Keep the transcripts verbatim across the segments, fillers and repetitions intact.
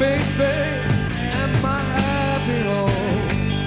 baby, and my happy home.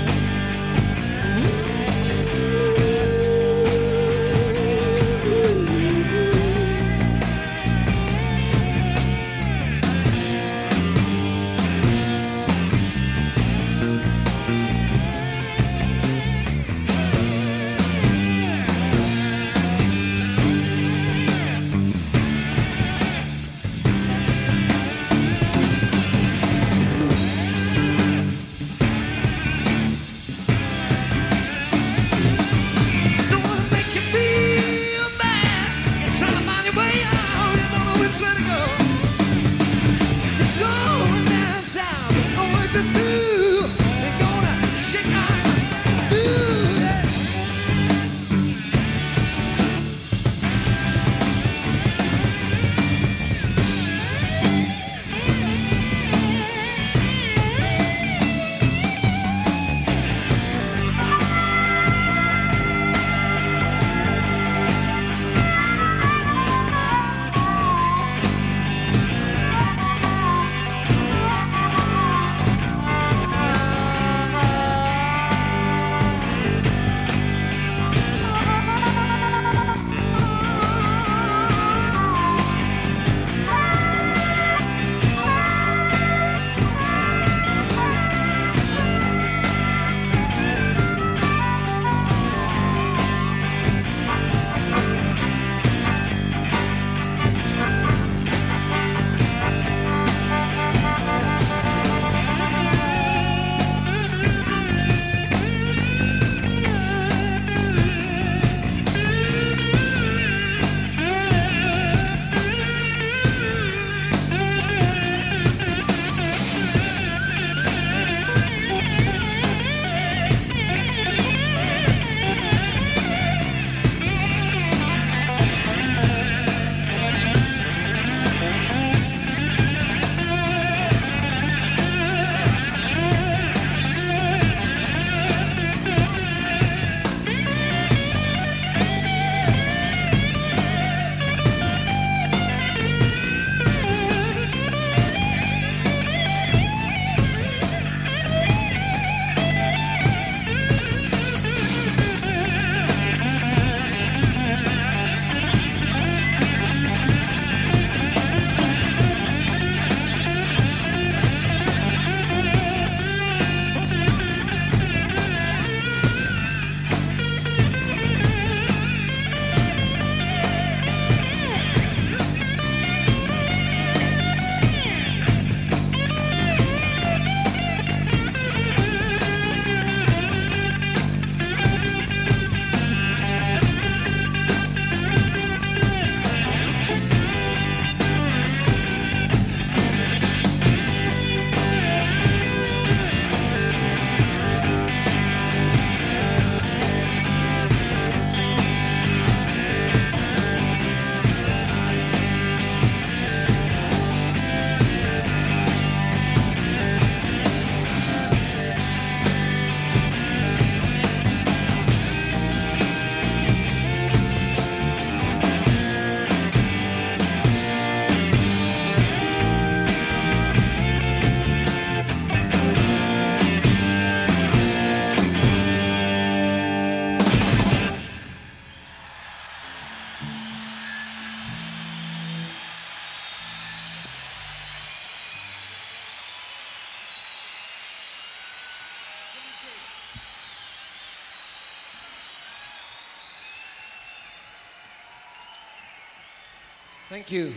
Thank you.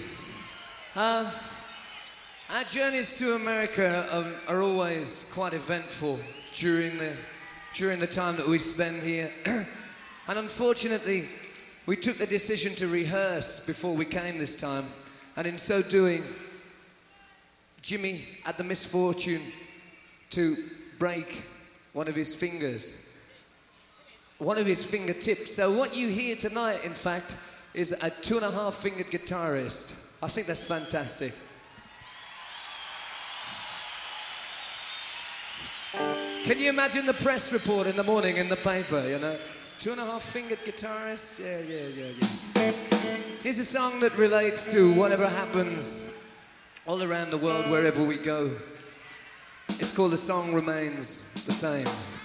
Uh, our journeys to America are, are always quite eventful during the, during the time that we spend here. And unfortunately, we took the decision to rehearse before we came this time. And in so doing, Jimmy had the misfortune to break one of his fingers. One of his fingertips. So what you hear tonight, in fact, is a two and a half fingered guitarist. I think that's fantastic. Can you imagine the press report in the morning in the paper, you know? Two and a half fingered guitarist? Yeah, yeah, yeah, yeah. Here's a song that relates to whatever happens all around the world, wherever we go. It's called The Song Remains the Same.